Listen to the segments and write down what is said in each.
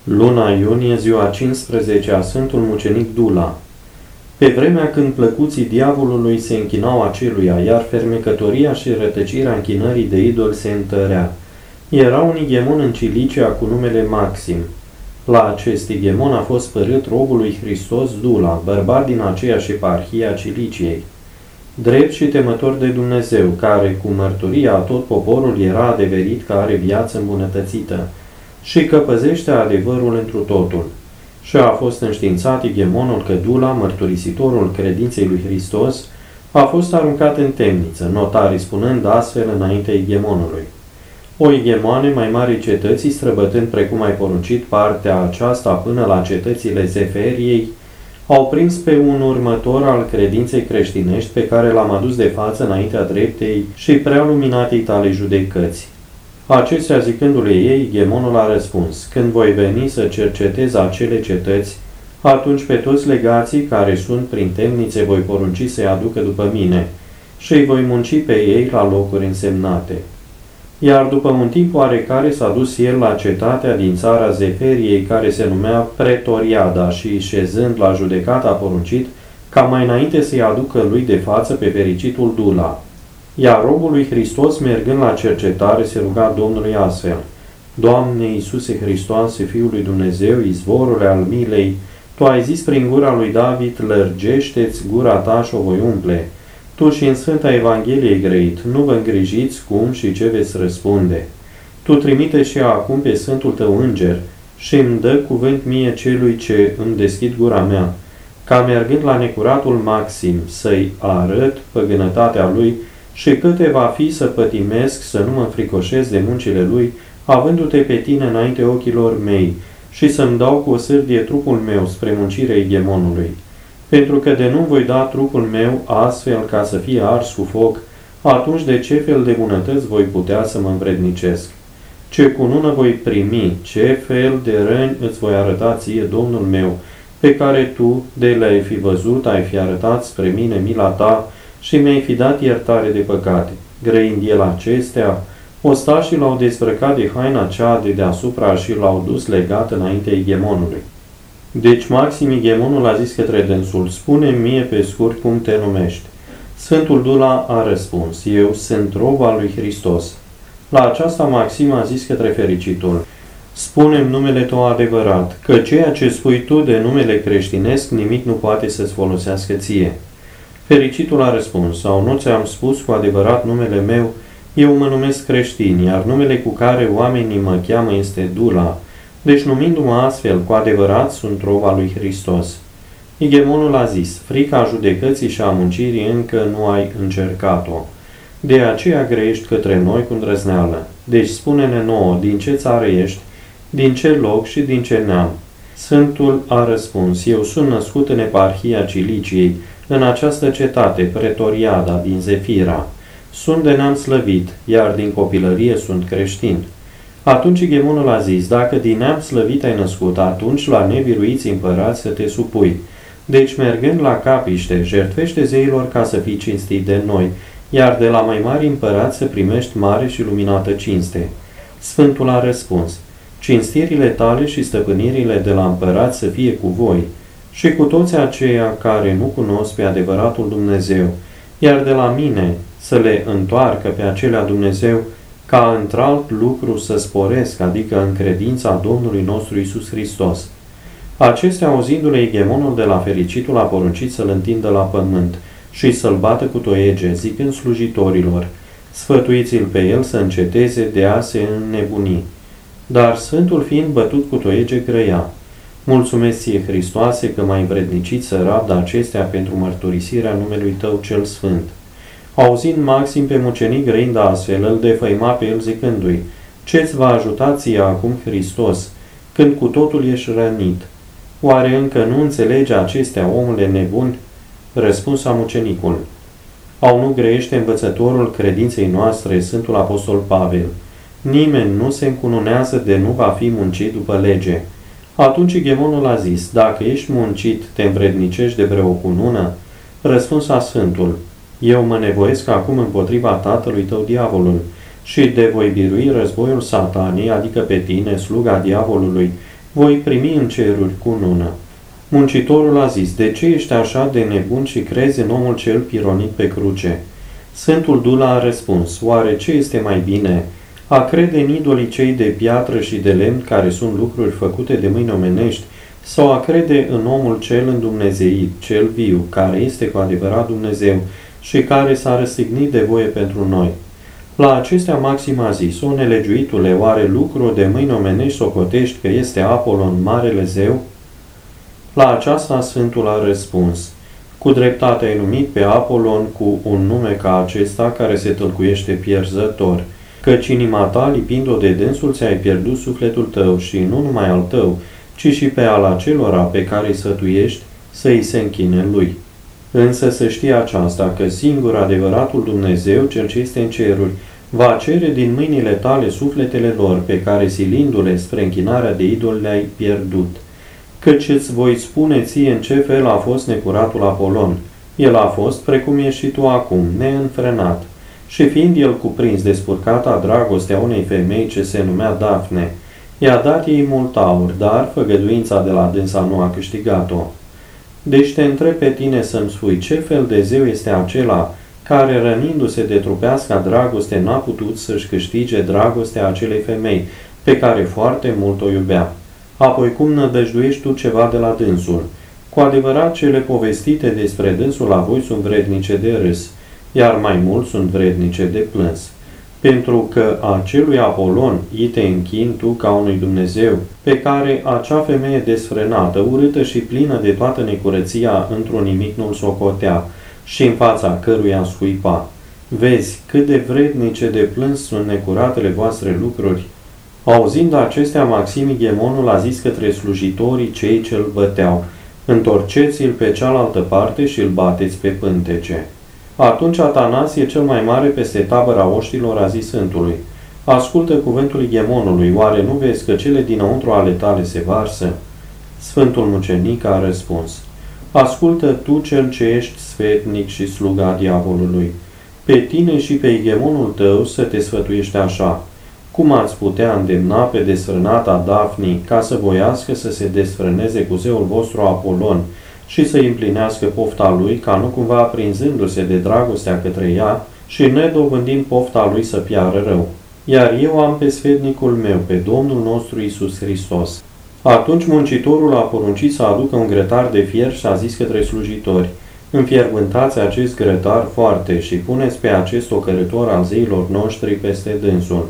Luna iunie, ziua 15 a Sfântul Mucenic Dula. Pe vremea când plăcuții diavolului se închinau aceluia, iar fermecătoria și rătăcirea închinării de idol se întărea, era un igemon în Cilicia cu numele Maxim. La acest igemon a fost părât robul lui Hristos Dula, bărbat din aceeași eparhie a Ciliciei, drept și temător de Dumnezeu, care cu mărturia a tot poporul era adeverit că are viață îmbunătățită și că păzește adevărul întru totul. Și a fost înștiințat igemonul că Dula, mărturisitorul credinței lui Hristos, a fost aruncat în temniță, notarii spunând astfel înaintea igemonului: O igemoane mai mari cetății, străbătând precum ai poruncit partea aceasta până la cetățile Zeferiei, au prins pe un următor al credinței creștinești pe care l-am adus de față înaintea dreptei și prea luminatei tale judecăți. Acestea zicându-le ei, igemonul a răspuns: Când voi veni să cercetez acele cetăți, atunci pe toți legații care sunt prin temnițe voi porunci să-i aducă după mine și îi voi munci pe ei la locuri însemnate. Iar după un timp oarecare s-a dus el la cetatea din țara Zeferiei, care se numea Pretoriada, și șezând la judecată a poruncit ca mai înainte să-i aducă lui de față pe fericitul Dula. Iar robul lui Hristos, mergând la cercetare, se ruga Domnului astfel: Doamne Iisuse Hristoase, Fiul lui Dumnezeu, izvorule al milei, Tu ai zis prin gura lui David: lărgește-ți gura ta și o voi umple. Tu și în Sfânta Evanghelie ai grăit, nu vă îngrijiți cum și ce veți răspunde. Tu trimite și acum pe Sfântul Tău Înger și îmi dă cuvânt mie celui ce îmi deschid gura mea, ca mergând la necuratul Maxim să-i arăt păgânătatea lui și câte va fi să pătimesc, să nu mă înfricoșez de muncile lui, avându-te pe tine înainte ochilor mei, și să-mi dau cu o sârdie trupul meu spre muncirea igemonului. Pentru că de nu voi da trupul meu astfel ca să fie ars cu foc, atunci de ce fel de bunătăți voi putea să mă învrednicesc? Ce cunună voi primi, ce fel de răni îți voi arăta ție, Domnul meu, pe care tu, de le-ai fi văzut, ai fi arătat spre mine mila ta și mi-ai fi dat iertare de păcate. Grăind el acestea, ostașii l-au dezbrăcat de haina cea de deasupra și l-au dus legat înaintea igemonului. Deci Maxim igemonul a zis către dânsul: Spune-mi mie pe scurt cum te numești. Sfântul Dula a răspuns: Eu sunt rob al lui Hristos. La aceasta Maxim a zis către fericitul: Spune-mi numele tău adevărat, că ceea ce spui tu de numele creștinesc nimic nu poate să-ți folosească ție. Fericitul a răspuns: Sau nu ți-am spus cu adevărat numele meu? Eu mă numesc creștin, iar numele cu care oamenii mă cheamă este Dula. Deci, numindu-mă astfel, cu adevărat sunt rob al lui Hristos. Igemonul a zis: Frica judecății și a muncirii încă nu ai încercat-o. De aceea grăiești către noi cu îndrăzneală. Deci spune-ne nouă, din ce țară ești, din ce loc și din ce neam. Sfântul a răspuns: Eu sunt născut în eparhia Ciliciei, în această cetate, Pretoriada, din Zefira. Sunt de neam slăvit, iar din copilărie sunt creștin. Atunci igemonul a zis: Dacă din neam slăvit ai născut, atunci la nebiruiți împărați să te supui. Deci, mergând la capiște, jertfește zeilor ca să fii cinstit de noi, iar de la mai mari împărați să primești mare și luminată cinste. Sfântul a răspuns: Cinstirile tale și stăpânirile de la împărați să fie cu voi și cu toți aceia care nu cunosc pe adevăratul Dumnezeu, iar de la mine să le întoarcă pe acelea Dumnezeu, ca într-alt lucru să sporesc, adică în credința Domnului nostru Iisus Hristos. Acestea, auzindu-le, igemonul de la fericitul a poruncit să-l întindă la pământ și să-l bată cu toiege, zicând slujitorilor: Sfătuiți-l pe el să înceteze de a se înnebuni. Dar Sfântul, fiind bătut cu toiege, grăia: Mulțumesc ție, Hristoase, că m-ai învrednicit să rabd acestea pentru mărturisirea numelui tău cel sfânt. Auzind Maxim pe mucenic grăind astfel, îl defăima pe el zicându-i: Ce-ți va ajuta ție acum Hristos, când cu totul ești rănit? Oare încă nu înțelege acestea, omule nebun? Răspunsa mucenicul: Au nu grește învățătorul credinței noastre, Sfântul Apostol Pavel: Nimeni nu se încununează de nu va fi muncit după lege. Atunci igemonul a zis: Dacă ești muncit, te învrednicești de vreo cunună? Răspunsa Sfântul: Eu mă nevoiesc acum împotriva tatălui tău diavolul și de voi birui războiul satanei, adică pe tine, sluga diavolului, voi primi în ceruri cu nună. Muncitorul a zis, de ce ești așa de nebun și crezi în omul cel pironit pe cruce? Sfântul Dula a răspuns, oare ce este mai bine? A crede în idolii cei de piatră și de lemn, care sunt lucruri făcute de mâini omenești, sau a crede în omul cel îndumnezeit, cel viu, care este cu adevărat Dumnezeu și care s-a răstignit de voie pentru noi? La acestea Maxim a zis, o nelegiuitule, oare lucru de mâini omenești socotești că este Apolon, marele zeu? La aceasta Sfântul a răspuns, cu dreptate ai numit pe Apolon cu un nume ca acesta care se tălcuiește pierzător, căci inima ta, lipind-o de dânsul, ți-ai pierdut sufletul tău și nu numai al tău, ci și pe al acelora pe care îi sfătuiești să îi se închine lui. Însă să știi aceasta, că singur adevăratul Dumnezeu, cel ce este în ceruri, va cere din mâinile tale sufletele lor, pe care silindu-le spre închinarea de idoli le-ai pierdut. Căci îți voi spune ție în ce fel a fost necuratul Apolon. El a fost, precum ești și tu acum, neînfrenat. Și fiind el cuprins de spurcata dragostea unei femei ce se numea Dafne, i-a dat ei mult aur, dar făgăduința de la dânsa nu a câștigat-o. Deci te întreb pe tine să-mi spui ce fel de zeu este acela care, rănindu-se de trupească dragoste, n-a putut să-și câștige dragostea acelei femei, pe care foarte mult o iubea. Apoi cum nădăjduiești tu ceva de la dânsul? Cu adevărat, cele povestite despre dânsul la voi sunt vrednice de râs, iar mai mult sunt vrednice de plâns. Pentru că acelui Apolon îi te închin tu ca unui Dumnezeu, pe care acea femeie desfrânată, urâtă și plină de toată necurăția, într-un nimic nu-l socotea și în fața căruia scuipa. Vezi cât de vrednice de plâns sunt necuratele voastre lucruri. Auzind acestea, Maximighemonul a zis către slujitorii cei ce-l băteau, întorceți-l pe cealaltă parte și îl bateți pe pântece. Atunci Atanasie, cel mai mare peste tabăra oștilor, a zis Sfântului, ascultă cuvântul Ghemonului, oare nu vezi că cele dinăuntru ale tale se varsă? Sfântul mucenic a răspuns, ascultă tu cel ce ești sfetnic și sluga diavolului. Pe tine și pe Ghemonul tău să te sfătuiești așa. Cum ați putea îndemna pe desfrânata Dafni ca să voiască să se desfrâneze cu zeul vostru Apolon și să împlinească pofta lui, ca nu cumva aprinzându-se de dragostea către ea și nedovândind pofta lui să piară rău? Iar eu am pe sfetnicul meu, pe Domnul nostru Iisus Hristos. Atunci muncitorul a poruncit să aducă un grătar de fier și a zis către slujitori, înfierbântați acest grătar foarte și puneți pe acest ocărător al zeilor noștri peste dânsul.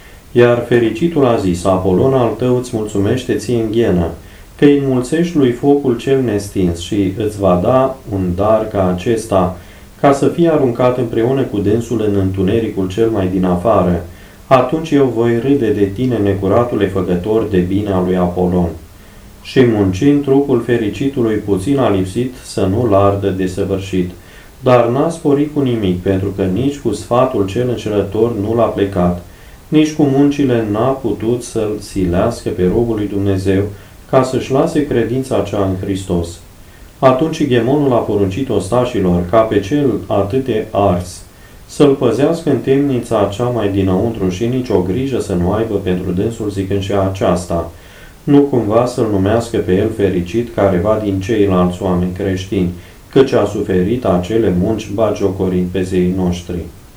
Iar fericitul a zis, Apolon al tău îți mulțumește ție în ghenă, că îi înmulțești lui focul cel nestins și îți va da un dar ca acesta, ca să fie aruncat împreună cu dânsul în întunericul cel mai din afară. Atunci eu voi râde de tine, necuratule făcător de bine al lui Apolon. Și muncind, trupul fericitului puțin a lipsit să nu-l ardă desăvârșit, dar n-a sporit cu nimic, pentru că nici cu sfatul cel înșelător nu l-a plecat, nici cu muncile n-a putut să-l silească pe robul lui Dumnezeu, ca să-și lase credința cea în Hristos. Atunci Ghemonul a poruncit ostașilor, ca pe cel atât de ars, să-l păzească în temnița cea mai dinăuntru și nicio grijă să nu aibă pentru dânsul, zicând și aceasta, nu cumva să-l numească pe el fericit careva din ceilalți oameni creștini, căci a suferit acele munci bagiocorind pe zeii noștri.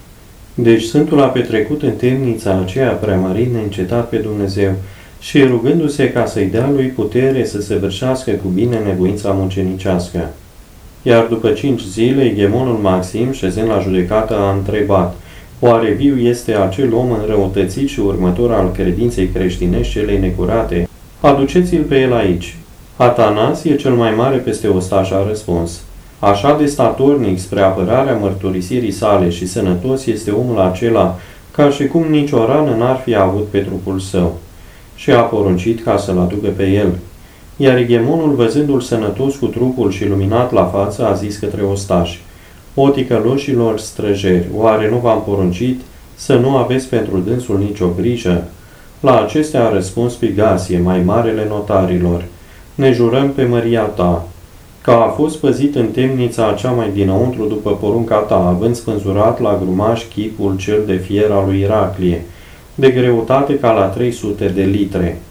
Deci Sfântul a petrecut în temnița aceea preamărind neîncetat pe Dumnezeu și rugându-se ca să-i dea lui putere să săvârșească cu bine nevoința mucenicească. Iar după 5 zile, Ghemonul Maxim, șezând la judecată, a întrebat, oare viu este acel om înrăutățit și următor al credinței creștinești celei necurate? Aduceți-l pe el aici. Atanasie, cel mai mare peste ostași, a răspuns, așa de statornic spre apărarea mărturisirii sale și sănătos este omul acela, ca și cum nicio rană n-ar fi avut pe trupul său. Și a poruncit ca să-l aducă pe el. Iar Ghemonul, văzându-l sănătos cu trupul și luminat la față, a zis către ostași, o ticăloșilor străjeri, oare nu v-am poruncit să nu aveți pentru dânsul nicio grijă? La acestea a răspuns Pigasie, mai marele notarilor, ne jurăm pe măria ta, că a fost păzit în temnița cea mai dinăuntru după porunca ta, având spânzurat la grumaș chipul cel de fier al lui Iraclie, de greutate ca la 300 de litre.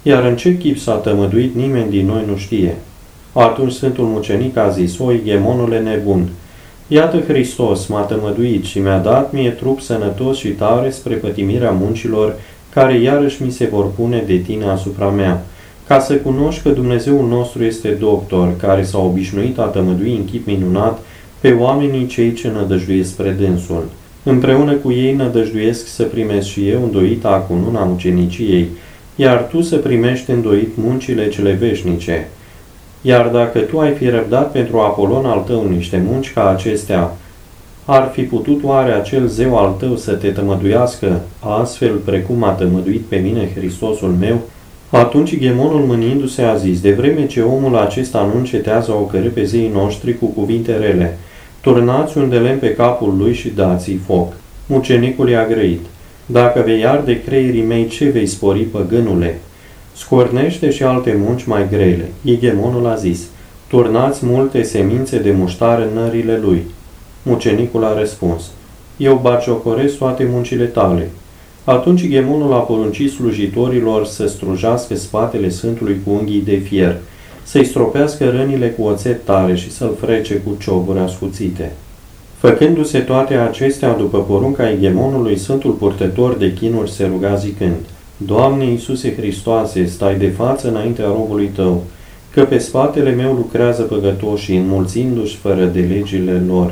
iar în ce chip s-a tămăduit nimeni din noi nu știe. Atunci Sfântul Mucenic a zis: o, Igemonule nebun, iată Hristos m-a tămăduit și mi-a dat mie trup sănătos și tare spre pătimirea muncilor care iarăși mi se vor pune de tine asupra mea, ca să cunoști că Dumnezeul nostru este doctor, care s-a obișnuit a tămădui în chip minunat pe oamenii cei ce nădăjduiesc spre dânsul. Împreună cu ei nădăjduiesc să primesc și eu îndoita cununa muceniciei, iar tu să primești îndoit muncile cele veșnice. Iar dacă tu ai fi răbdat pentru Apolon al tău niște munci ca acestea, ar fi putut oare acel zeu al tău să te tămăduiască, astfel precum a tămăduit pe mine Hristosul meu? Atunci Ghemonul, mâniindu-se, a zis: de vreme ce omul acesta nu încetează a ocărî pe zeii noștri cu cuvinte rele, turnați un de lemn pe capul lui și dați-i foc. Mucenicul i-a grăit: dacă vei arde creierii mei, ce vei spori, păgânule? Scornește și alte munci mai grele. Igemonul a zis: turnați multe semințe de muștar în nările lui. Mucenicul a răspuns: eu batjocoresc toate muncile tale. Atunci Igemonul a poruncit slujitorilor să strujească spatele Sfântului cu unghii de fier, să-i stropească rănile cu oțet tare și să-l frece cu cioburi ascuțite. Făcându-se toate acestea după porunca Igemonului, Sfântul Purtător de chinuri se ruga zicând: Doamne Iisuse Hristoase, stai de față înaintea robului tău, că pe spatele meu lucrează păgătoșii, înmulțindu-și fără de legile lor.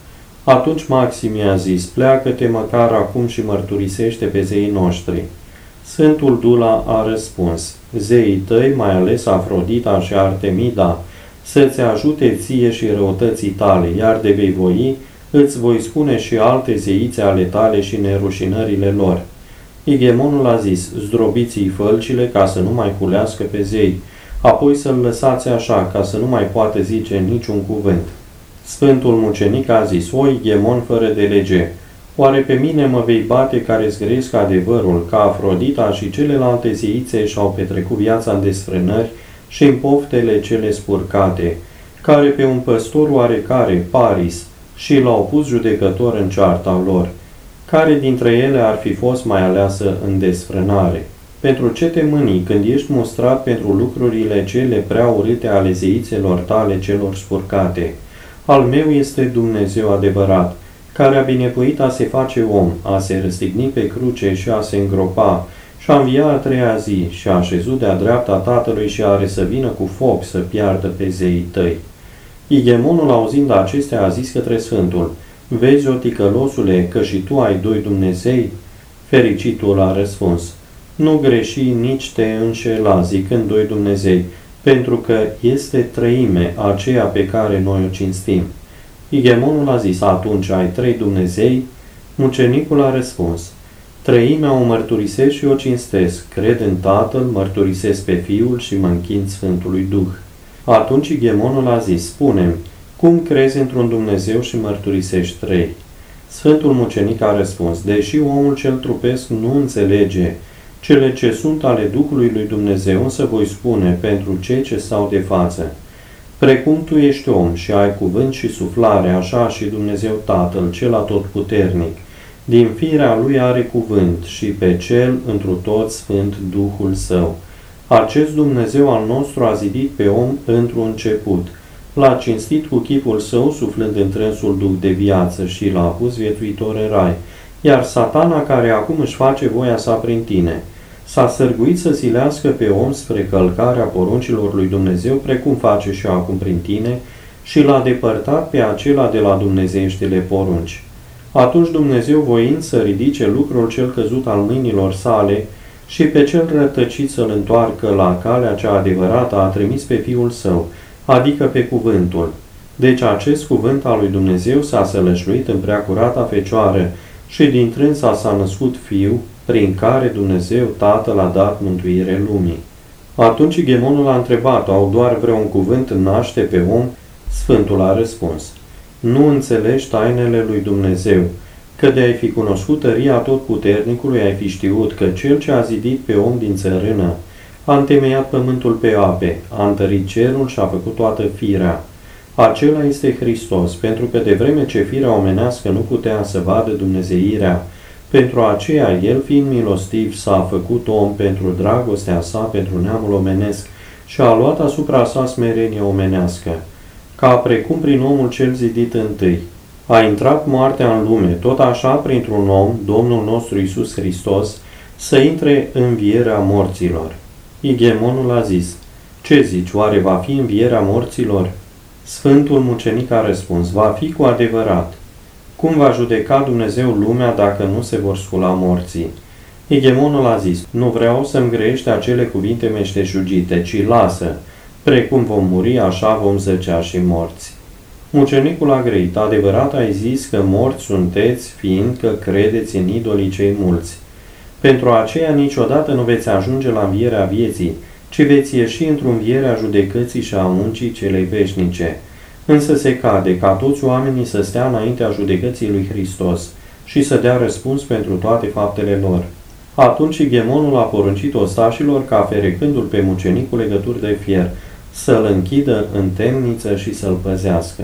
Atunci Maxim i-a zis: pleacă-te măcar acum și mărturisește pe zeii noștri. Sfântul Dula a răspuns: zeii tăi, mai ales Afrodita și Artemida, să-ți ajute ție și răutății tale, iar de vei voi, îți voi spune și alte zeițe ale tale și nerușinările lor. Igemonul a zis: zdrobiți-i fălcile ca să nu mai culească pe zei, apoi să-l lăsați așa, ca să nu mai poată zice niciun cuvânt. Sfântul Mucenic a zis: o, Igemon fără de lege, oare pe mine mă vei bate care zgresc adevărul, ca Afrodita și celelalte zeițe și-au petrecut viața în desfrânări și în poftele cele spurcate, care pe un păstor oarecare, Paris, și l-au pus judecător în cearta lor? Care dintre ele ar fi fost mai aleasă în desfrânare? Pentru ce te mâni când ești mustrat pentru lucrurile cele prea urâte ale zeițelor tale celor spurcate? Al meu este Dumnezeu adevărat, care a binevoit a se face om, a se răstigni pe cruce și a se îngropa, și a învia a treia zi, și a așezut de-a dreapta Tatălui și are să vină cu foc să piardă pe zeii tăi. Igemonul, auzind acestea, a zis către Sfântul: vezi, o ticălosule, că și tu ai doi Dumnezei? Fericitul a răspuns: nu greși, nici te înșela, zicând doi Dumnezei, pentru că este treime aceea pe care noi o cinstim. Igemonul a zis: atunci ai trei Dumnezei? Mucenicul a răspuns: treimea o mărturisesc și o cinstesc, cred în Tatăl, mărturisesc pe Fiul și mă închin Sfântului Duh. Atunci Igemonul a zis: spune-mi, cum crezi într-un Dumnezeu și mărturisești trei? Sfântul Mucenic a răspuns: deși omul cel trupesc nu înțelege cele ce sunt ale Duhului lui Dumnezeu, însă voi spune pentru cei ce stau de față. Precum tu ești om și ai cuvânt și suflare, așa și Dumnezeu Tatăl, cel atotputernic, din firea lui are cuvânt și pe cel întru tot sfânt Duhul său. Acest Dumnezeu al nostru a zidit pe om într-un început, l-a cinstit cu chipul său, suflând întrânsul Duh de viață și l-a pus viețuitor în rai, iar Satana, care acum își face voia sa prin tine, s-a sârguit să silească pe om spre călcarea poruncilor lui Dumnezeu, precum face și acum prin tine, și l-a depărtat pe acela de la dumnezeieștile porunci. Atunci Dumnezeu, voind să ridice lucrul cel căzut al mâinilor sale și pe cel rătăcit să-l întoarcă la calea cea adevărată, a trimis pe Fiul Său, adică pe cuvântul. Deci acest cuvânt al lui Dumnezeu s-a sălășluit în preacurata Fecioară și din trânsa s-a născut Fiul, prin care Dumnezeu Tatăl a dat mântuire lumii. Atunci Igemonul a întrebat: au doar vreun cuvânt naște pe om? Sfântul a răspuns: nu înțelegi tainele lui Dumnezeu, că de ai fi cunoscut tăria Atotputernicului, ai fi știut că Cel ce a zidit pe om din țărână a întemeiat pământul pe ape, a întărit cerul și a făcut toată firea. Acela este Hristos, pentru că de vreme ce firea omenească nu putea să vadă dumnezeirea, Pentru aceea, el, fiind milostiv, s-a făcut om pentru dragostea sa, pentru neamul omenesc și a luat asupra sa smerenie omenească, ca precum prin omul cel zidit întâi. A intrat moartea în lume, tot așa printr-un om, Domnul nostru Iisus Hristos, să intre învierea morților. Igemonul a zis: ce zici, oare va fi învierea morților? Sfântul mucenic a răspuns: va fi cu adevărat. Cum va judeca Dumnezeu lumea dacă nu se vor scula morții? Igemonul a zis: nu vreau să-mi greiești acele cuvinte meșteșugite, ci lasă, precum vom muri, așa vom zăcea și morți. Mucenicul a grăit: adevărat ai zis că morți sunteți, fiindcă credeți în idolii cei mulți. Pentru aceea niciodată nu veți ajunge la învierea vieții, ci veți ieși într-o înviere a judecății și a muncii celei veșnice. Însă se cade ca toți oamenii să stea înaintea judecății lui Hristos și să dea răspuns pentru toate faptele lor. Atunci Igemonul a poruncit ostașilor ca, ferecându-l pe mucenicul legături de fier, să-l închidă în temniță și să-l păzească.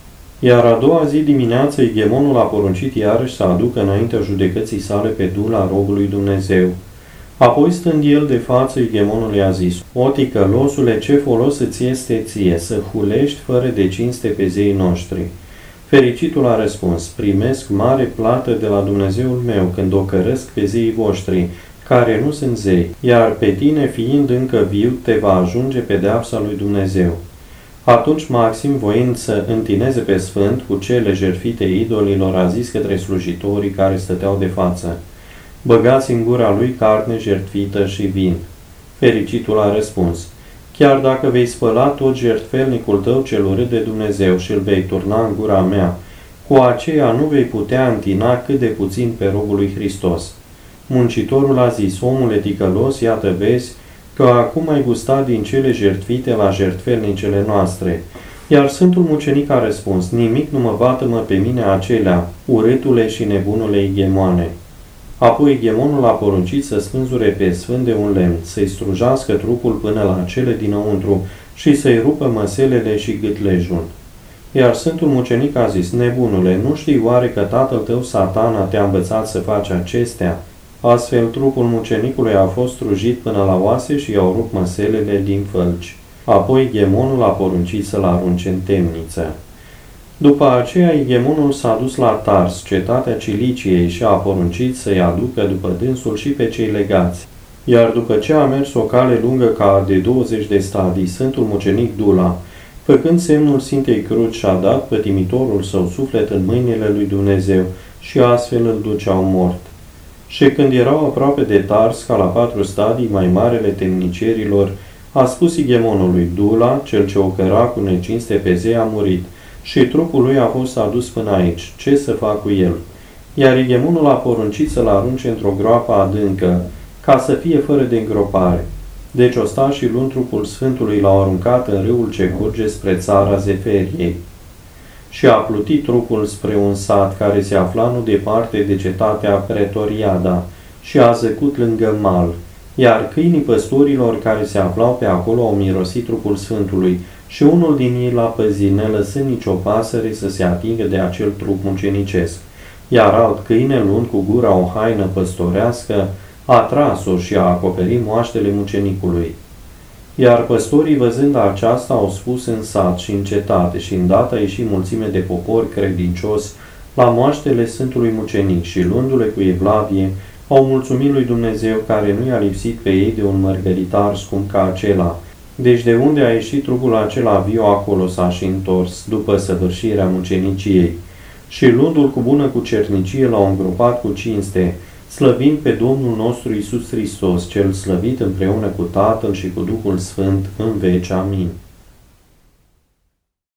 Iar a doua zi dimineață Igemonul a poruncit iarăși să aducă înaintea judecății sale pe Dula, robului Dumnezeu. Apoi, stând el de față, Igemonul i-a zis: o ticălosule, ce folos îți este ție să hulești fără de cinste pe zeii noștri? Fericitul a răspuns: primesc mare plată de la Dumnezeul meu când o cărăsc pe zeii voștri, care nu sunt zei, iar pe tine, fiind încă viu, te va ajunge pedeapsa lui Dumnezeu. Atunci Maxim, voind să întineze pe sfânt cu cele jertfite idolilor, a zis către slujitorii care stăteau de față: băgați în gura lui carne jertfită și vin. Fericitul a răspuns: chiar dacă vei spăla tot jertfelnicul tău cel urât de Dumnezeu și îl vei turna în gura mea, cu aceea nu vei putea întina cât de puțin pe robul lui Hristos. Muncitorul a zis: omule ticălos, iată vezi că acum ai gustat din cele jertfite la jertfelnicele noastre. Iar Sfântul Mucenic a răspuns: nimic nu mă vată-mă pe mine acelea, urâtule și nebunule Igemoane. Apoi Igemonul a poruncit să spânzure pe sfânt de un lemn, să-i strujească trupul până la cele dinăuntru și să-i rupă măselele și gâtlejul. Iar Sfântul Mucenic a zis: nebunule, nu știi oare că tatăl tău Satana te-a învățat să faci acestea? Astfel, trupul mucenicului a fost strujit până la oase și i-au rupt măselele din fălci. Apoi Igemonul a poruncit să-l arunce în temniță. După aceea, Igemonul s-a dus la Tars, cetatea Ciliciei, și a poruncit să-i aducă după dânsul și pe cei legați. Iar după ce a mers o cale lungă ca de 20 de stadii, Sfântul Mucenic Dula, făcând semnul Sfintei Cruci, și-a dat pătimitorul său suflet în mâinile lui Dumnezeu și astfel îl duceau mort. Și când erau aproape de Tars, ca la 4 stadii, mai marele temnicerilor, a spus Igemonului: Dula, cel ce o căra cu necinste pe zei, a murit și trupul lui a fost adus până aici. Ce să fac cu el? Iar Igemonul a poruncit să-l arunce într-o groapă adâncă, ca să fie fără de îngropare. Deci ostașii, luând trupul Sfântului, l-au aruncat în râul ce curge spre țara Zeferiei. Și a plutit trupul spre un sat care se afla nu departe de cetatea Pretoriada și a zăcut lângă mal, iar câinii păstorilor care se aflau pe acolo au mirosit trupul Sfântului și unul din ei l-a păzit, nelăsând nicio pasăre să se atingă de acel trup mucenicesc. Iar alt câine, luând cu gura o haină păstorească, a tras-o și a acoperit moaștele mucenicului. Iar păstorii, văzând aceasta, au spus în sat și în cetate și îndată a ieșit mulțime de popor credincios la moaștele Sfântului Mucenic și, luându-le cu evlavie, au mulțumit lui Dumnezeu care nu i-a lipsit pe ei de un mărgăritar scump ca acela. Deci de unde a ieșit trupul acela viu, acolo s-a și întors, după săvârșirea muceniciei. Și luându-l cu bună cucernicie l-au îngropat cu cinste, slăvind pe Domnul nostru Iisus Hristos, cel slăvit împreună cu Tatăl și cu Duhul Sfânt în veci. Amin.